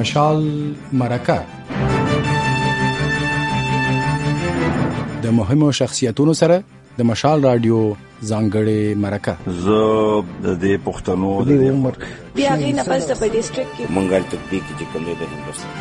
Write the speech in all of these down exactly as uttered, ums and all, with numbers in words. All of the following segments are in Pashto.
مشال مرکه د مهمو شخصیتونو سره د مشال رادیو ځانګړې مرکه. زه د دې پښتنو د دې عمر بیا غي نه پس په ډیسټریکټ کې منګل تطبیق چې کوم دی د هندوستان.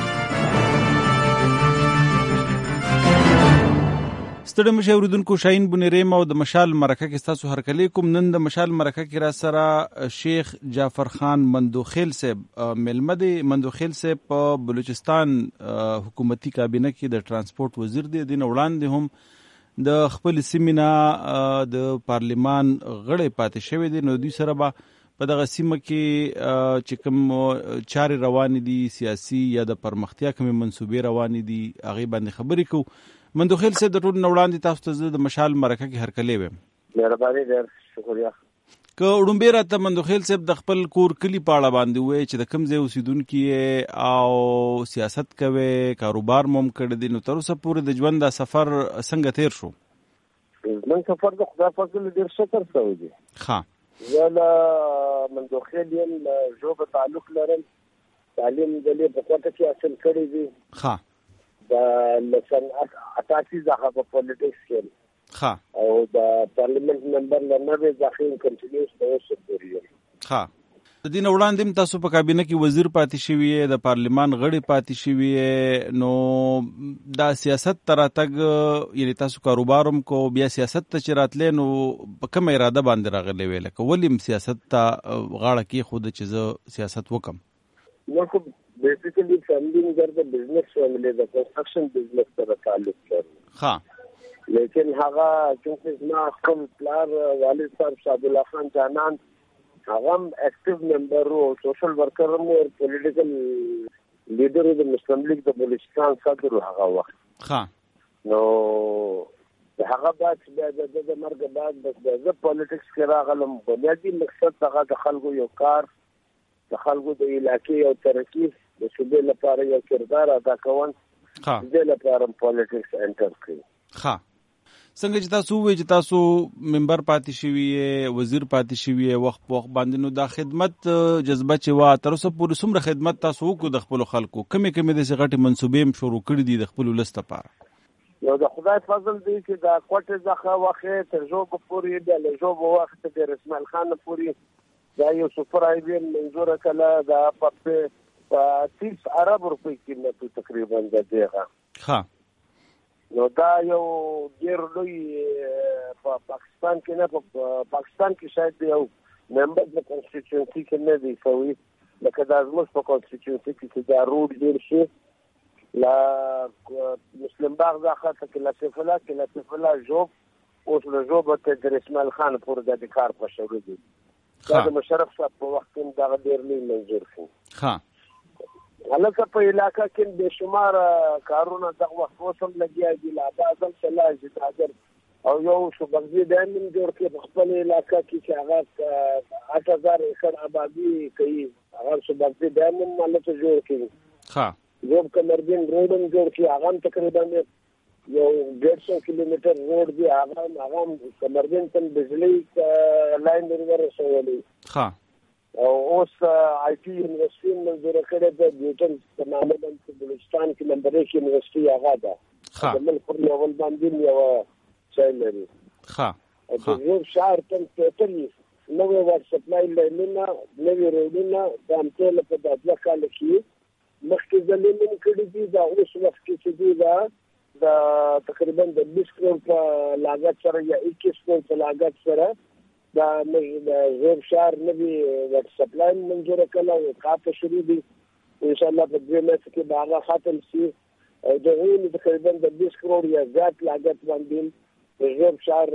ستړي مشه اوریدونکو شاهین بنیریم او د مشال مرکه کې تاسو هرکلی کوم. نن د مشال مرکه کې را سره شیخ جعفر خان مندوخیل صاحب ملمه دی. مندوخیل صاحب په بلوچستان حکومتي کابینه کې د ترانسپورت وزیر دی. دین وړاندې هم د خپل سیمه د پارلیمان غړی پاتې شوی دی. نو دوی سره به په دغه سیمه کې چې کوم چارې روانې دي سیاسي یا د پرمختیا کومې منصوبې روانې دي هغې باندې خبرې کوو. مندوخیل صاحب د ټول وړاندې تاسو ته د مشال مرکه کې هرکلی ویم. مهرباني ډېر شکریه. که وړومبی راته مندوخیل صاحب د خپل کور کلي په اړه باندې ووایئ چې د کوم ځای اوسېدونکي یې او سیاست کوئ کاروبار مو هم کړی دی. نو تر اوسه پورې د ژوند دا سفر څنګه تېر شو؟ زموږ سفر د خدای فضل ډېر ښه تر شوی دی. ښه زه له مندوخیل یم له ژوبه تعلق لرم. تعلیم دلې په کوټه کې حاصل کړی دی. ښه د لسن اټاسی ځخه په پولیټکس کې ښه او د پارلیمنت ممبر لنوي ځخه کنټینیوس د اوسه پورې یم. ښه د دین وړاندې تاسو په کابینه کې وزیر پاتې شوی یې د پارلیمان غړي پاتې شوی یې. نو دا سیاست تراتګ یعنی تاسو کاروباروم کو بیا سیاست ته چې راتلې نو په کومه اراده باندې راغلی ویل که ولیم سیاست ته غاړه کې خود چې زه سیاست وکم؟ نو بیسیکلی فیملی مگر د بزنس فیملی د کنسټرکشن بزنس سره تعلق لري. ها لیکن هغه چې زما خپل پلار والد صاحب شاه الله خان جانان هغه اکټیو ممبر او سوشل ورکر او پولیټیکل لیډر د مسلم لیگ د بلوچستان صدر هغه وخت. ها نو هغه بعد د مرګ بعد بس د پولیټکس کې راغلم. بنیادی مقصد هغه د خلکو یو کار د خلکو د علاقې او ترقی د صوبې لپاره یو کردار ادا کول. ها د لپاره پولیټکس انټر کړی. ها څنګه چې تاسو وایي چې تاسو ممبر پاتې شوي وزیر پاتې شوي وخت په وخت باندې نو دا خدمت جذبه چې وا تر اوسه پورې څومره خدمت تاسو وکړو د خپل خلکو کمې کمې داسې غټې منصوبې هم شروع کړي دي د خپل ولس لپاره؟ یو د خدای فضل دی چې د کوټې ځخه وخت تر ژوبه پورې د ژوبه وخت د رسمال خان پورې دا یو سپر هایوی منظور کله دا په په تیس عرب روپۍ قیمت تقریبا د دیغه. ها نو دا یو ډیر لوی په پاکستان کې نه په پاکستان کې شاید یو ممبر د کنسټیټیوشن کې نه دی کوي لکه د ازموس په کنسټیټیوشن کې دا روډ جوړ شي لا مسلم باغ ځخه ته لا سفلا کې لا سفلا جوب اوس له جوب ته د رسمال خان پور د کار په شروع دي. دا د مشرف صاحب په وخت کې دا ډیر لوی منظور شو. ها هلکه په علاقہ کې به شمار کارونه دغه وخت وسم لګیا دي. لا بعضم صلاح جداجر او یو شوبغزي دامن جوړ کې په خپل علاقہ کې چې هغه اټ هزار ایکڑ آبادی کوي هغه شوبغزي دامن مالته جوړ کړي. ها یو کمربین روډم جوړ کړي هغه تقریبا یو ډېر سو کیلومتر روډ دی. هغه هغه کمربین تم بجلی لاین ورسولې. ها او اوس آی ټي یونیورسيټي منظور کړه د نیوټن تماماً په بلوچستان کې نمبر یک یونیورسيټي هغه ده. ها د ملک پر یو باندې یو ځای لري. ها او د یو شهر تم ټوټل نو ور سپلای لینه نوې روډونه د امټل په دغه کال کې مخکې ځلې کړي دي. دا اوس وخت کې چې دا د تقریبا د بیس کروڑ په لاګت سره یا اکیس کروڑ په لاګت سره دا زور شهر نوی ور سپلای منظور کړه او کار شروع دي. ان شاء الله په دې مېس کې باغ ختم شي او د هغې تقریبا د بیس کروڑ یا زیات لاګت باندې زور شهر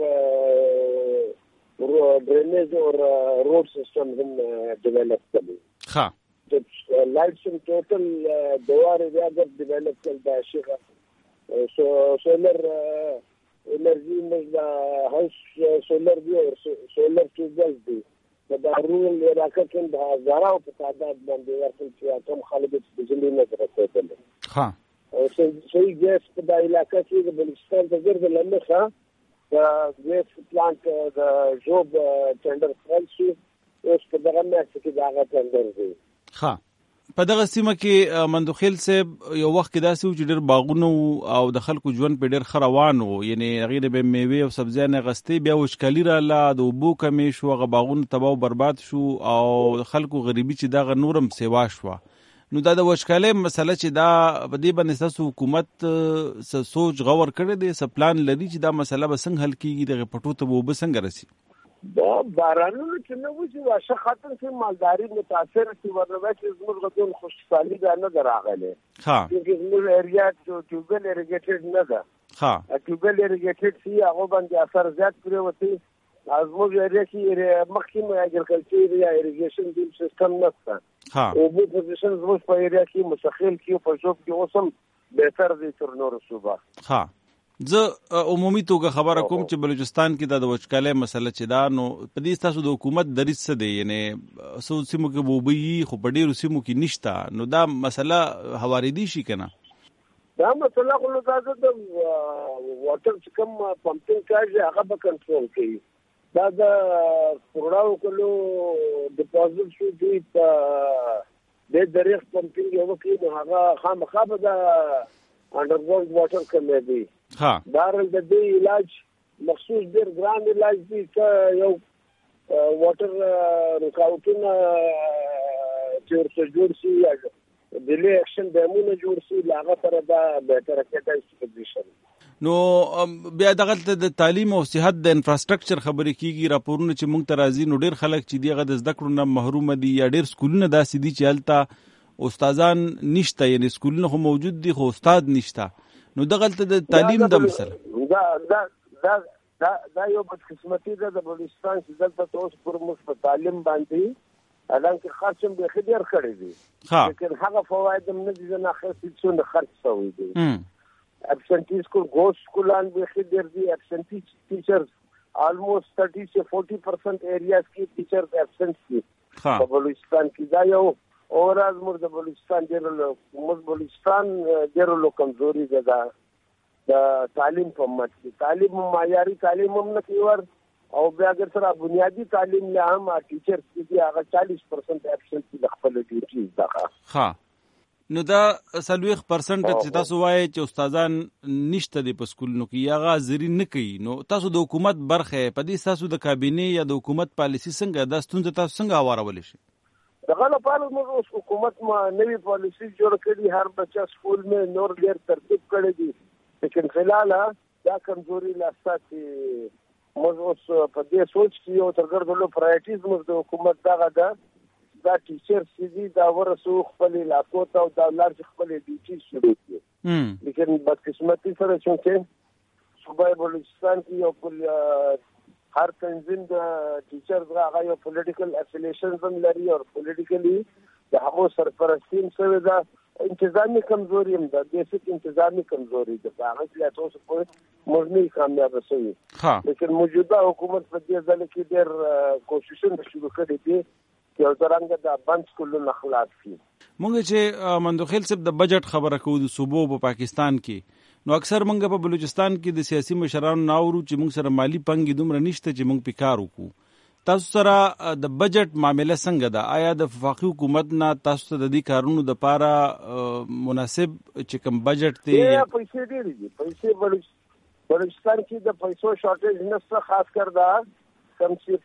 ډرینیج او روډ سیستم هم ډیولپ کړي. ها لایټس ان ټوټل دواره زیات ډیولپ کړل دا شي. سو سولر انرژي مزدا هاوس سولر دی او سولر ټیوبز دی. دا رول علاقه کې د هزارو په تعداد باندې ورته چې کوم خلک د بجلی نه راځي. ها او صحیح ګیس په دا علاقه کې د بلوچستان د ګرد لمخه د ګیس پلانټ د جوب ټندر خپل شي اوس په دغه مېس کې دا غا ټندر دی. ها په دغه سیمه کې مندوخیل صاحب یو وخت کې داسې و چې ډېر باغونه او د خلکو ژوند په ډېر ښه روان و، یعنې هغې نه به مېوې او سبزیانې اخیستې، بیا وچکالي راغله، د اوبو کمې شو، هغه باغونه تباه او برباد شو او د خلکو غریبي چې دغه نورم سیوا شوه. نو دا د وچکالۍ مسله چې دا په دې باندې ستاسو حکومت څه سوچ غور کړی دی، څه پلان لري چې دا مسله به څنګه حل کېږي، دغې پټو ته به اوبه څنګه رسي؟ دا بارانونو چې نه وشي واښه ختم شي، مالداري متاثر شي، ورنه چې زموږ غوښتل خوشحالي دا نه ده راغلی. چې زموږ ایریا ټیوبل ایریګیټډ نه ده، ټیوبل ایریګیټډ شي هغه باندې اثر زیات پرېوتی. زموږ ایریا کې مخکې اګریکلچر یا ایریګیشن ډیم سیستم نشته، اوبو پوزیشن زموږ په ایریا کې مستقل کې په شوب کې اوس هم بهتر دی تر نورو صوبه. زه عمومي توګه خبره کوم چې بلوچستان کې دا د وچکالۍ مسله چې دا، نو په دې ستاسو د حکومت دریځ څه دی؟ یعنې څو سیمو کې به اوبه وي خو په ډېرو سیمو کې نشته، نو دا مسله هوارېدی شي که نه؟ دا مسله خو نو دا د واټر چې کوم پمپینګ چارج هغه به کنټرول کوي. دا د کروڑاو کلو ډپازټ شو دوی په د دریغ پمپینګ یو کوي، نو هغه خامخا به د انډرګراوند واټر کمی دی. دارن د دې علاج مخصوص ډېر ګران علاج دی چې یو واټر رکاوټونه چې ورته جوړ شي یا ډیلی اکشن ډیمونه جوړ شي، له هغه سره دا بهتره کېدای شي پوزیشن. نو بیا دغلته د تعلیم او صحت د انفراستراکچر خبرې کېږي، راپورونه چې موږ ته راځي، نو ډېر خلک چې دي هغه د زده کړو نه محرومه دي، یا ډېر سکولونه داسې دي چې هلته استادان نشته، یعنې سکولونه خو موجود دي خو استاد نشته. نو دغلته د تعلیم د مسله دا دا دا دا دا یو بدقسمتي ده د بلوچستان چې دلته اوس پر موږ په تعلیم باندې حالانکه خرچ هم بیخي ډېر کړی دی، لیکن هغه فواید هم نه دي نه اخیستي څومره خرچ شوی دی. ابسنټي سکول ګوسټ سکولان بیخي ډېر دي، ابسنټي ټیچرز آلموسٹ تھرٹی سے فورٹی پرسنٹ ایریاز کې ټیچرز ابسنٹ دي په بلوچستان کې. دا یو اوراز موږ د بلوچستان ډېر موږ بلوچستان ډېر لو کمزوري ده دا د تعلیم په مټ کې. تعلیم معیاري تعلیم هم نه کوي ور، او بیا اگر سره بنیادی تعلیم نه هم ټیچر چې هغه چالیس پرسنٹ ابسنټ د خپل ډیوټي ده. ها نو دا سلويخ پرسنٹ چې تاسو وایي چې استادان نشته دي په سکولونو کې، هغه حاضري نه کوي، نو تاسو د حکومت برخه په دې تاسو د کابینې یا د حکومت پالیسي څنګه دا ستونزه تاسو څنګه هوارول شي؟ دغه لپاره موږ اوس حکومت ما نوی پالیسی جوړ کړي، هر بچا سکول میں نور ډیر ترتیب کړی دي، لیکن فلحال دا کمزوري لاسته چې موږ اوس په دې سوچ کې یو ترګردلو پرایټیز موږ د حکومت دغه ده دا ټیچر سیدي دا ورسو خپل علاقو ته او دا لار خپل ډیوټي شروع کړي. لیکن بدقسمتي سره چې صوبه بلوچستان کې یو په هر تنظیم د ټیچرز هغه یو پولیټیکل افیلیشنز هم لري او پولیټیکلی د هغو سرپرستی هم شوې ده، انتظامی کمزوري هم ده، بیسک انتظامی کمزوري ده، په هغه کې تاسو پوه موږ نه کامیابه شوي. لیکن موجوده حکومت په دې ځل کې ډېر کوششونه شروع کړي دي چې یو څرنګه د بند سکولونه خلاص کړي. موږ چې مندوخیل صاحب د بجټ خبره کوو د صوبو په پاکستان کې، نو اکثر موږ په بلوچستان کې د سیاسي مشرانو ناورو چې موږ سره مالی پنګي دومره نشته چې موږ په کار وکړو. تاسو سره د بجټ معامله څنګه ده؟ آیا د وفاقي حکومت نه تاسو ته د دې کارونو د پاره مناسب چې کوم بجټ دی؟ پیسې ډېرې دي، پیسې بلوچستان کې د پیسو شارټیج نشته، خاص کر دا کم چې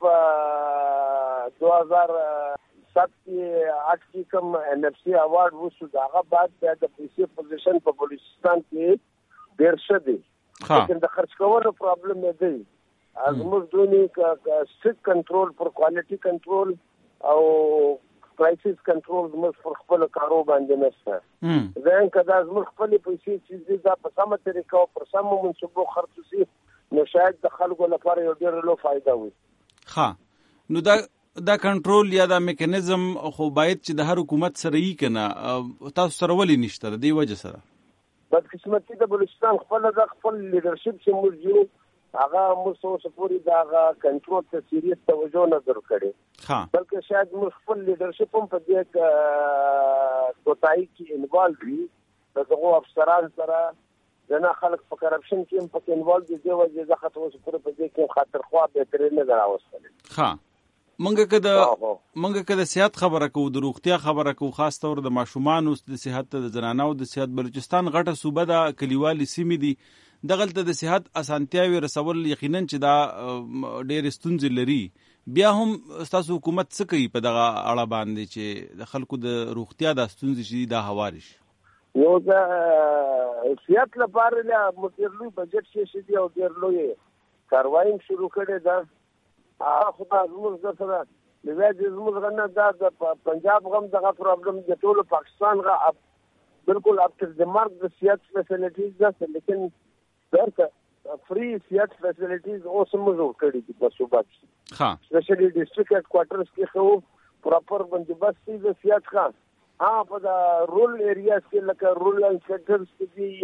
په دو هزار سات کې آٹھ کې کوم این ایف سی اوارډ وشو، هغه بعد بیا د پیسې پوزیشن په بلوچستان کې ډېر ښه دی، لیکن د خرچ کولو پرابلم نه دی. زموږ دونی سټریکټ کنټرول پر کوالټي کنټرول او پرایسز کنټرول زموږ پر خپل کارو باندې نشته. ځکه کدا زموږ خپل پیسې چې دا په سمه طریقه او پر سمو منصوبو خرڅ شي، نو شاید د خلکو لپاره یو ډېر لوی فائدہ وي. ها نو دا دا کنټرول یا دا میکانیزم خو باید چې د هر حکومت سره یې کنه، تاسو سره ولې نشته؟ د دې وجه سره بدقسمتي د بلوچستان خپل د خپل لیډرشپ چې موږ یو هغه موږ څه پوری دا کنټرول ته سیریس توجه نه درکړي، بلکې شاید موږ خپل لیډرشپ هم په دې کوتای کې انوالو وي، دغه افسران سره جنا خلک په کرپشن کې هم په انوالو دي، دی وجه ځکه تاسو پر په دې کې خاطر خوا به ترې نه راوستل. ها منګه کده منګه کده صحت خبره کو د روغتیا خبره کو خاص طور د ماشومان او د صحت د زنانو د صحت بلوچستان غټه صوبه د کلیوالي سیمې دي دغلته د صحت اسانتیاوي رسول یقینا چې دا ډېر ستونزې لري بیا هم تاسو حکومت څه کوي په دغه اړه باندې چې د خلکو د روغتیا د ستونزې چې دا هوارش یو د صحت لپاره له مترلو بجټ شې دی او ډېر لوی کاروایی شروع کړي دا هغه خدای زموږ د سره د وایي زموږ غنه دا د پنجاب غم دغه پرابلم د ټول پاکستان غا بالکل اپ ټو د مارک د صحت فیسیلیټیز دا لیکن درته فری صحت فیسیلیټیز اوس موږ کړی دي په صوبه کې ها سپیشلی ډیسټریکټ هډ کوارټرز کې خو پراپر بندوبست دی د صحت ښه ها په دا رول ایریاز کې لکه رولر سیکټرز کې دي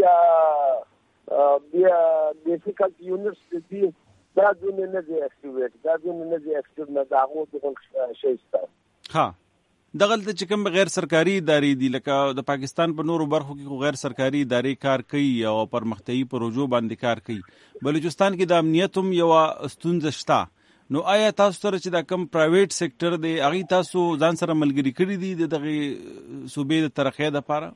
یا بیا بیسیکل یونټس دي دا دونه نه دی اکټیویټ دا دونه نه دی اکټیو نه دا هغه د شي ستا ها دغلته چې کوم غیر سرکاري ادارې دي لکه د پاکستان په نورو برخو کې غیر سرکاري ادارې کار کوي او پرمختیايي پروژو باندې کار کوي بلوچستان کې د امنیت هم یو ستونزه شته نو آیا تاسو سره چې دا کوم پرایویټ سېکټر دی هغه تاسو ځان سره ملګری کړی دي دغه صوبې د ترقۍ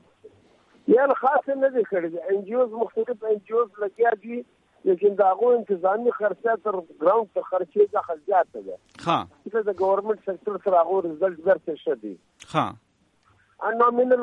لپاره یا خاص نه دي کړی ان جی اوز مختلف ان جی اوز لګیا دي لیکن دا غو انتظامی خرچه تر ګراوند ته خرچه د خلجات ده ها چې د ګورنمنت سېکټر سره غو رزلټ ورته شدي ها ان نومینل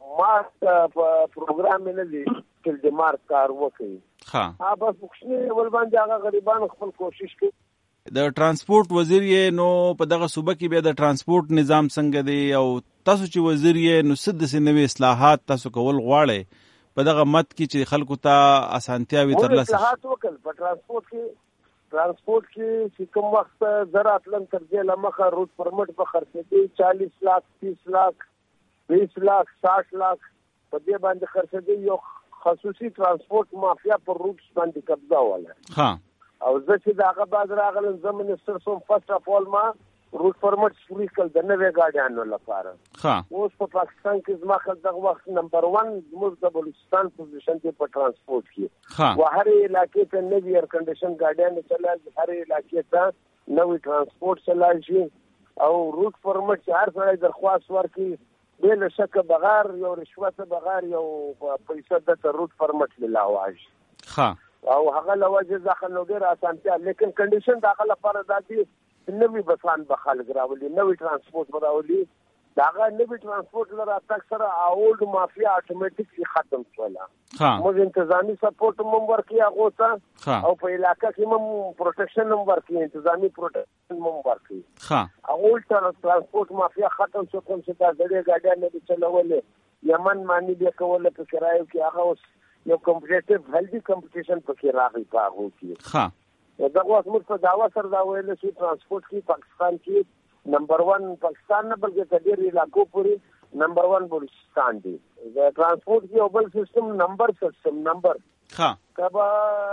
مارک پروګرام نه دي چې د مارک کار وکړي ها ها بس وښنی ول باندې هغه غریبانو خپل کوشش کوي د ترانسپورت وزیر یې نو په دغه صوبه کې بیا د ترانسپورت نظام څنګه دی او تاسو چې وزیر یې نو سد سنوي اصلاحات تاسو کول غواړئ په دغه مت کې چې خلکو ته اسانتیاوي ترلاسه اصلاحات وکړ په ترانسپورت کې ترانسپورت کې چې کوم وخت زراعت لن تر دې لمخه روټ پرمټ په خرڅېدي چالیس لاک تیس لاک بیس لاک ساٹھ لاک په دې باندې خرڅېدي یو خصوصي ترانسپورت مافیا پر روټس باندې قبضه وله ها او زه چې داغه بعد راغلم زه منسټر سوم فرست اف اول ما روټ پرمټ فری کړ د نوې ګاډیانو لپاره ها اوس په پاکستان کې زما خل دغه وخت نمبر ون زموږ د بلوچستان پوزیشن کې په ترانسپورت کې ها و هر علاقې ته نوې ایر کنډیشن ګاډیان چلای هر علاقې ته نوې ترانسپورت چلای شي او روټ پرمټ چې هر ځای درخواست ورکړي بل شک بغیر یو رشوت بغیر یو پیسې د روټ پرمټ ملاواج ها او هغه لوجه ځکه نو ډیر اسانتیا لیکن کنډیشن داخله لپاره داتي نوې بسان به خلک راولي نوې ترانسپورت به راولي داغه نوې ترانسپورت لپاره تک سره اولډ مافیا اتوماتیکلی ختم شولا موږ انتظامی سپورټ هم ورکړي هغه ته او په علاقې کې هم پروټیکشن هم ورکړي انتظامی پروټیکشن هم ورکړي ها اولډ ترانسپورت مافیا ختم شو کوم چې دا ډېر ګاډیان نه چلولې یمن مانی به کوله په کرایو کې هغه اوس یو کمپټیټیو هیلدي کمپټیشن پکې راغی پاغو کې ها دا اوس موږ په داوا سره دا ویل چې ترانسپورت کې پاکستان کې نمبر ون پاکستان نه بلکې د ډېر علاقو پورې نمبر ون بلوچستان دی د ترانسپورت کې یو بل سیستم نمبر سیستم نمبر ها کبا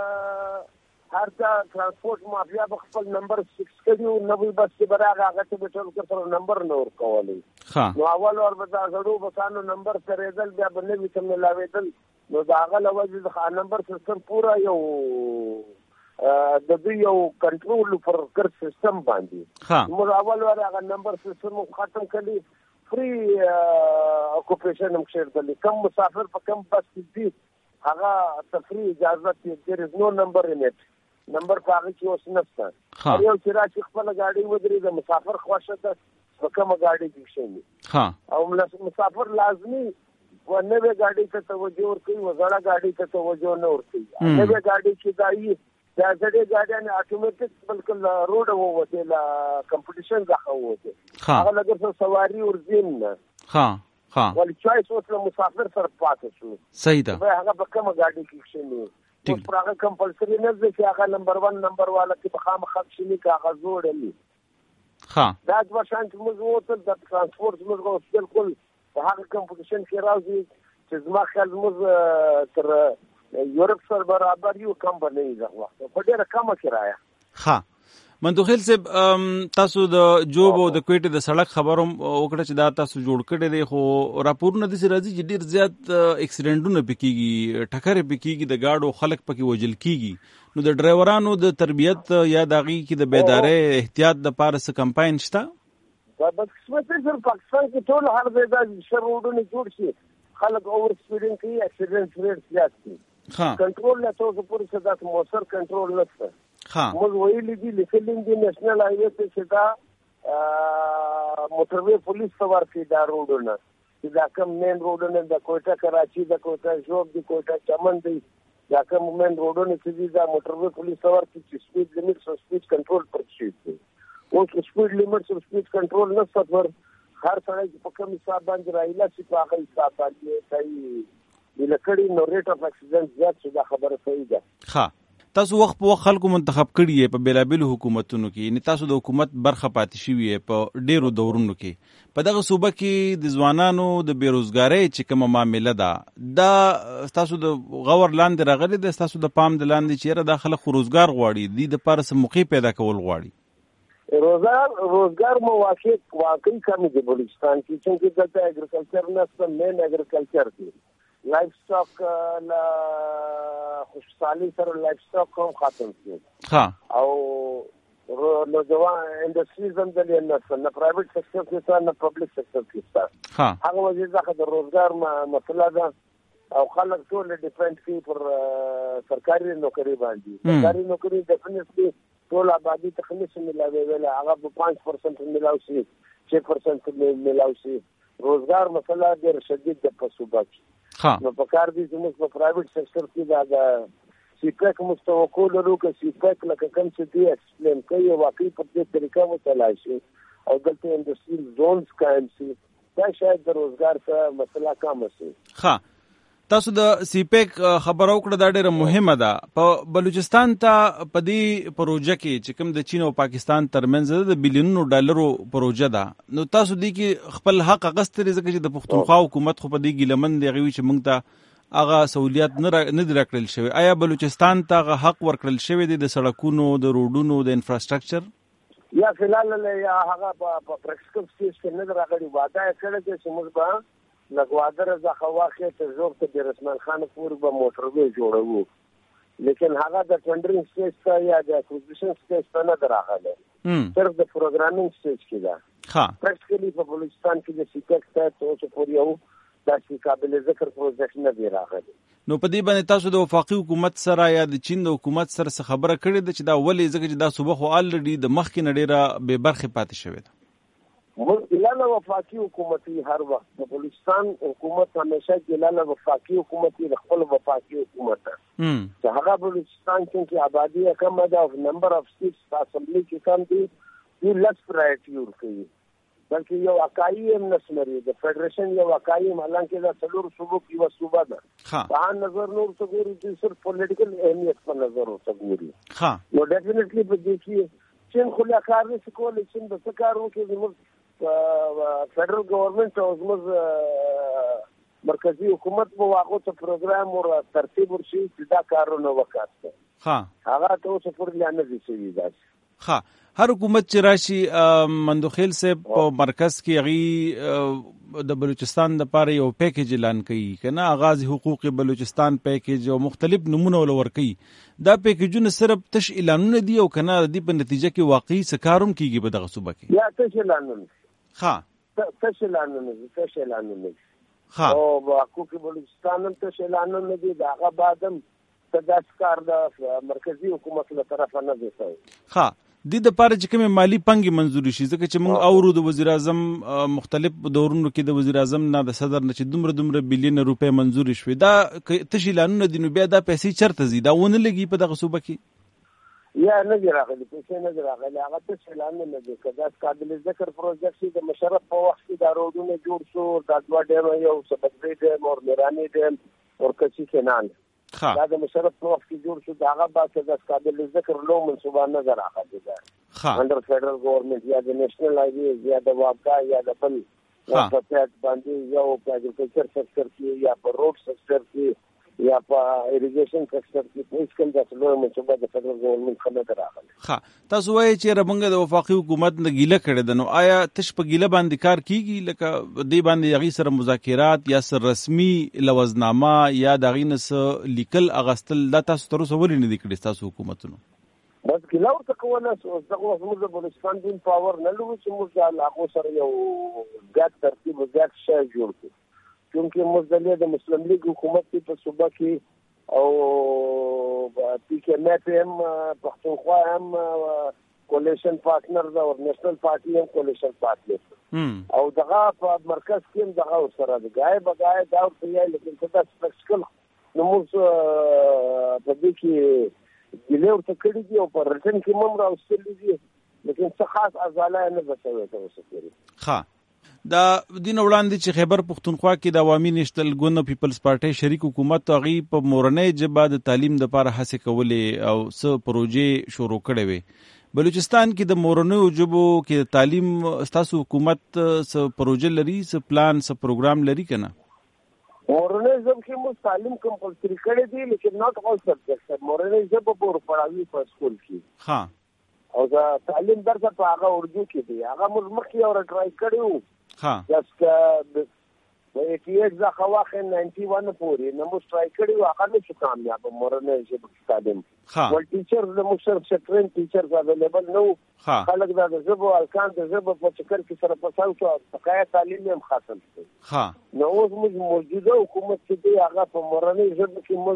هر تا ترانسپورت مافیا په خپل نمبر سکس کړیو نوې بس کې براغه هغه ته به ټول کړو نمبر نور کولای نو اول اور به دا غړو بسانو نمبر سره بیا بنوي تم لاوېدل نو دا هغه لوجه د نمبر سیستم پورا یو د دې یو کنټرول پر کر سیستم باندې موږ اول ور هغه نمبر سیستم ختم کړی فری اکوپیشن هم شیر کړی کم مسافر په کم بس کې هغه تفری اجازه ته there is no number in it نمبر پاغه کې اوس نشته یو چې راځي خپل گاډي ودرې د مسافر خوښه ده په کومه گاډي کې شي ها او مسافر لازمي و نوې گاډي ته توجه ورکړي و زړه گاډي ته توجه نه ورکړي نوې گاډي چې دایي دا ځړې گاډیان اتوماتیک بلکل روډ ووته لا کمپټیشن ځخه ووته هغه لګر سواری ورزین نه ها ها ول چويس اوس مسافر سره پاتې شو صحیح ده به هغه په کومه گاډي کې شنو اوس پر هغه کمپلسري نه ځي چې هغه نمبر ون نمبر والا کې په خام خط شنی کاغذ جوړلی ها دا د واشنګ موږ وته د ترانسپورت موږ اوس بالکل په هغه کمپټیشن کې راځي چې زما خیال موږ تر یورپ سره برابر یو کم باندې ځغوا په ډیره کمه کرایه ها مندوخیل صاحب تاسو د جوب او د کوټې د سړک خبروم وکړه چې دا تاسو جوړ کړی دی، خو راپورونه داسې راځي چې ډېر زیات اکسیډنټونه پکې کېږي، ټکرې پکې کېږي، د ګاډو خلک پکې وژل کېږي. نو د ډرایورانو د تربیت یا د هغې کې د بیدارۍ احتیاط دپاره څه کمپاین شته؟ بدقسمتۍ سره پاکستان کې ټول هر ځای دا ښه روډونه جوړ شي، خلک اوور سپیډینګ کوي، اکسیډنټ ریټ زیات دي. کنټرول لا څه پورې څه داسې مؤثر کنټرول نشته. موږ ویلي دي لیکلي دي نیشنل هایوې ته چې دا موټروي پولیس ته ورکړي دا روډونه، چې دا کوم مین روډونه د کوټه کراچي، د کوټه ژوب، د کوټه چمن دی، دا کوم مین روډونه چې دي دا موټروي پولیس ته ورکړي چې سپیډ لیمټس او سپیډ کنټرول پر شي. اوس سپیډ لیمټس او سپیډ کنټرول نشته، پر هر سړی چې په کوم حساب باندې راایله شي په هغه حساب باندې کوي لکړي، نو ریټ اف اکسیډنټ زیات شي. دا خبره صحیح ده. ښه، تاسو وخت په وخت خلکو منتخب کړي یې په بیلابیلو حکومتونو کې، یعنې تاسو د حکومت برخه پاتې شوي یې په ډېرو دورونو کې. په دغه صوبه کې د ځوانانو د بېروزګارۍ چې کومه معامله ده، دا ستاسو د غور لاندې راغلې ده، ستاسو د پام د لاندې چې یاره دا خلک خو روزګار غواړي، دوی دپاره څه موقع پیدا کول غواړي؟ روزګار روزګار مواقع واقعي کمې دي بلوچستان کې، چونکې دلته اګریکلچر نشته، مین اګریکلچر دی. لایف سټاک لا خوشحالي سره لایف سټاک هم ختم شي. ها او نوجوان انډستریز هم دلته نشته، نه پرایویټ سکتور کې شته، نه پبلک سکتور کې شته. ها هغه وجه ځکه د روزګار مسله ده او خلک ټول ډیپند کوي پر سرکاري نوکری باندې. سرکاري نوکری ډیفینټلی ټول آبادی ته خمس ملاوي ویل، هغه په پنځه پرسنټ ملاوي شي، چھ پرسنټ ملاوي شي. روزګار مسله ډېر شدید ده په صوبه کې. نو په کار دي چې موږ په پرایویټ سکتور کې دا د سیپیک مستوکو لرو، که سیپیک لکه کوم چې دی ایکسپلین کوي واقعي په دې طریقه وچلای شي او دلته انډستریل زونز قائم شي، دا شاید د روزګار څخه مسله کم شي. ښه، تاسو د سیپیک خبره وکړه، دا ډېره مهمه ده. په بلوچستان ته په دې پروژه کې چې کوم د چین او پاکستان ترمنځ د بلیونونو ډالرو پروژه ده، نو تاسو دې کې خپل حق اخیستی دی، ځکه چې د پښتونخوا حکومت خو په دې ګیلمن دی، هغې چې موږ ته هغه سهولیات نه دي راکړل شوی. آیا بلوچستان ته هغه حق ورکړل شوی دی د سړکونو، د روډونو، د انفراسټرکچر؟ یا فلحال یا هغه په پریکټیکل سټیج کې نه راغلی. وعده یې کړې ده چې موږ به لګوادر څخه واخې ته زوړ ته د رسمان خان پورې به موټروي جوړوو، لیکن هغه د ټندرینګ سټیج ته یا د اکوزیشن سټیج ته نه راغلی، صرف د پروګرامینګ سټیج کې ده. پریکټیکلی په بلوچستان کې د سیپیک ته اوس پورې یو داسې قابل ذکر پروجیکټ نه دی راغلی. نو په دې باندې تاسو د وفاقي حکومت سره یا د چین د حکومت سره څه خبره کړې ده چې دا ولې، ځکه چې دا صوبه خو الریډي د مخکې نه ډېره بې برخې پاتې شوې ده؟ ګلاله وفاقي حکومتي هر وخت د بلوچستان حکومت همیشه ګلاله وفاقي حکومتي د خپل وفاقي حکومت چې هغه بلوچستان کې آبادی کم ده او نمبر اف سیټس اسمبلی کې کم دي، دوی لس پرایورټي ورکوي، بلکې یو اکایي هم نشمري د فدریشن یو اکایي مالان کې دا څلور صوبو کې یو صوبه ده. په نظر نور څه ګوري چې صرف پولیټیکل اهمیت په نظر ورته ګوري. نو ډیفینیټلی په دې کې چین خو لا کار نشي کولی، چین د څه کار وکړي زموږ فدرال گورنمنٹ او زموږ مرکزی حکومت په واقع ته پروګرام او ترتیب ورشي چې دا کارونه وکړي. ها هغه ته اوس پر لانه دي شي. دا ها هر حکومت چې راشي مندوخیل صاحب په مرکز کې هغه د بلوچستان لپاره یو پیکیج اعلان کوي، کنه آغاز حقوق بلوچستان پیکیج او مختلف نمونه ولور کوي. دا پیکیجونه صرف تش اعلانونه دي او کنه د دې په نتیجه کې واقعي سکاروم کیږي په دغه صوبه کې؟ یا تش اعلانونه؟ ها تش اعلانونه تش اعلانونه ها او حقوق بلوچستان هم تش اعلانونه دي، داغه بعدم تداسکار د مرکزی حکومت له طرفه نه دی شوی. ها د د پاره چې کومه مالی پنګي منزوري شي، ځکه چې موږ اورو د وزیر اعظم مختلف دورونو کې د وزیر اعظم نه د صدر نه چې دومره دومره بلیون روپے منزوري شوي، دا تشي لانونه دي، نو بیا دا پیسې چرته ځي؟ دا ونه لګي په دغه صوبه کې یا نه دی راغلي، پیسې نه دی راغلي، هغه تشي لانونه نه دي. که دا قابل ذکر پروجیکټ د مشرف په وخت کې دا روډونه جوړ شو، دا دوه ډیمه یو سبکري ډیم او میرانی ډیم او کچي کینال دا د مشرف په وخت کې جوړ شو، دا هغه بعد د قابل ذکر لو منصوبه نظر راغلی ده انډر فدرال گورنمنٹ یا د نېشنل هایویز یا د وابګا یا د بل په پټ باندې یو په اګریکلچر سکتور کې یا په روډ سکتور کې یا په ایریګیشن سکتور کې هیڅ کوم داسې لویه منصوبه د فدرال ګورنمنټ څخه نه ده راغلې. ښه، تاسو وایئ چې رمنګ د وفاقي حکومت نه ګیله کړې ده، نو آیا تش په ګیله باندې کار کیږي؟ لکه دې باندې هغې سره مذاکرات یا سر رسمي لوزنامه یا د هغې نه څه لیکل اغستل، دا تاسو تر اوسه ولې نه دي کړي ستاسو حکومتونو؟ بس ګیله ورته کوله، دغه وخت موږ د بلوچستان دین پاور نه لرو چې موږ د هغو سره یو ګډ ترتیب او ګډ شی جوړ کړو، چونکې موږ د مسلم لیگ حکومت په صوبه کې او پی کې ایم اف هم پښتونخوا هم کولیشن پارټنر دا او نېشنل پارټي هم کولیشن پارټنر او دغه په مرکز کې هم دغه سره د غای بغای دا ورته یې لیکن څه تاسو پښکل نو موږ په دې کې ګیله ورته کړی دی او په رټن کې مم راوستل دي، لیکن څه خاص ازاله نه بچوي تاسو کوي. ښه، دا دین وړاندې چې خیبر پښتونخوا کې د عوامي نېشنل ګوند پیپلز پارټي شریک حکومت هغه په مورنۍ ژبه د تعلیم لپاره هڅه کولې او څه پروژې شروع کړې وې. بلوچستان کې د مورنۍ ژبو کې تعلیم ستاسو حکومت څه پروژې لري، څه پلان، څه پروګرام لري کنه؟ مورنۍ ژبه کې مو تعلیم کمپلسري کړی دی، لیکن not all subjects. مورنۍ ژبه په پړاوي په سکول کې ها او دا تعلیم درته په هغه اردو کې دی، هغه موږ مخکې اور ټرای کړو. ها جست د ایټ ځخه واخه ناینټي ون پورې نو موږ ټرای کړو، هغه نشو کامیاب مورنۍ ژبه تعلیم. ول ټیچر د مشر سټرین ټیچرز اویلیبل نو خلک دا د ژبو الکان د ژبو په چکر کې سره پساو شو، بقایا تعلیم هم ختم شو. ها نو اوس موږ موجوده حکومت چې دی هغه په مورنۍ ژبه کې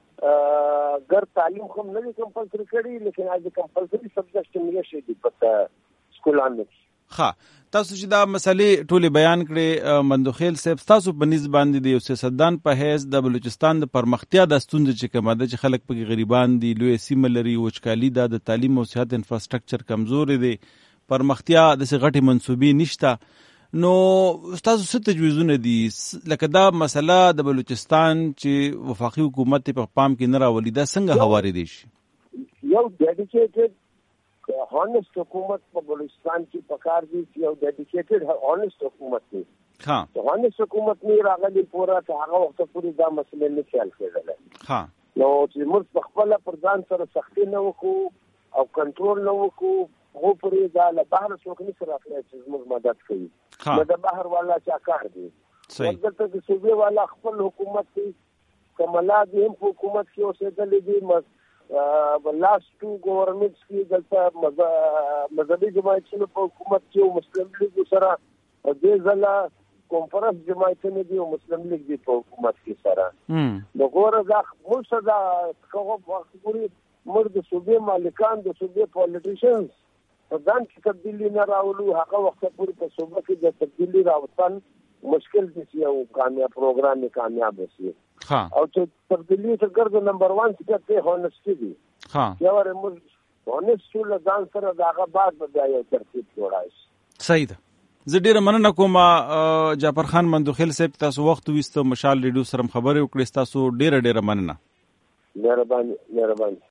موږ ګر تعلیم هم نه کمپلسري کړی، لیکن از کمپلسري سبجیکټ موږ شي دی په سکولانو. ښه، تاسو چې دا مسلې ټولې بیان کړې مندوخیل صاحب، تاسو په نسبت باندې د یو سیاستدان په حیث د بلوچستان د پرمختیا د ستونزې چې کومه ده چې خلک پکې غریبان دي، لوی سیمه لري، وچکالي ده، د تعلیم او صحت انفراستراکچر کمزوري دی، پرمختیا داسې غټې منصوبې نشته، نو تاسو څه تجویزونه دي لکه دا مسله د بلوچستان چې وفاقي حکومت په پام کې نه راولي، دا څنګه هوارې دی شي؟ یو ډیډیکیټډ هانست حکومت په بلوچستان کې پکار دي چې یو ډیډیکیټډ هانست حکومت دی. ها هانست حکومت نه راغلی پورا ته هغه وخت پورې دا مسله نه خیال کېدل. ها نو چې موږ په خپل پر ځان سره سختي نه وکړو او کنټرول نه وکړو، هو پورې دا له بهر څوک نه سره راځي چې موږ مدد کوي. نو د بهر والا چا کار دی؟ ورته د صوبې والا خپل حکومت دی، کملا دې هم حکومت کې اوسېدلې دي. لاست ټو ګورنمنټس کې دلته مذهبي جماعتونو په حکومت کې او مسلم لیگ سره دې ځله کنفرانس جماعتونه دي او مسلم لیگ دي په حکومت کې سره. نو ګوره دا موږ څه دا کومه وخت پورې موږ د صوبې مالکان د صوبې پولیټیشنز په ځان کې تبدیلي نه راولو، هغه وخت پورې په صوبه کې د تبدیلي راوستل مشکل دي چې یو کامیاب پروګرام یې کامیاب وشي. ها او چې تبدیلی څخه ګرځو نمبر ون چې ته هونسټي دي. ها یو ور موږ هونسټي له ځان سره داغه بعد به یو ترتیب جوړای شي. صحیح ده. زه ډیره مننه کوم جعفر خان مندوخیل صاحب، تاسو وخت وستو مشال ریډیو سره خبرې وکړې، تاسو ډیره ډیره مننه. مهرباني مهرباني.